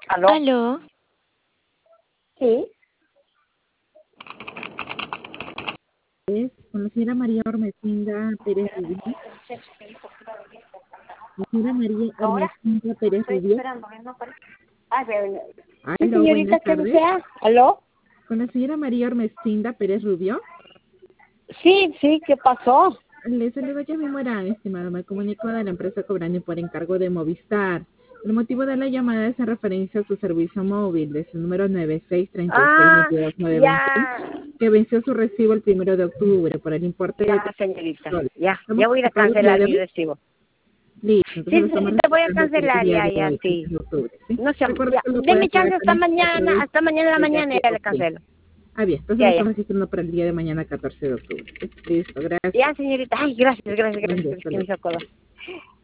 ¿Aló? ¿Aló? Sí. Con la señora María Ormezinda Pérez Rubio. La señora María ¿Ahora? Ormezinda Pérez Estoy Rubio. esperando, no parece. Ah, pero... Sí, Aló, señorita, buenas ¿qué tardes. desea? ¿Aló? Con la señora María Ormezinda Pérez Rubio. Sí, ¿qué pasó? Le saludo yo mismo, estimado. Me comunico de la empresa Cobrani por encargo de Movistar. El motivo de la llamada es en referencia a su servicio móvil de su número Ah, 96362291, ya, que venció su recibo el 1 de octubre por el importe de ya, señorita, $3. ya ¿Estamos voy a ir a ocupados el día cancelar de mi hoy? recibo. Listo, Sí, entonces lo estamos señorita, voy a registrando para el cancelar, día ya, de hoy, 3 sí. de octubre, ¿sí? No sé, Recuerda ya, que lo puede deme pagar chance también a través hasta mañana en la de mañana ya le Pay. cancelo. Bien, entonces lo Ya, estamos registrando para el día de mañana, 14 de octubre. ¿Sí? Listo, gracias. ya, señorita, ay, gracias, Buen día, hasta que me luego. hizo acordar.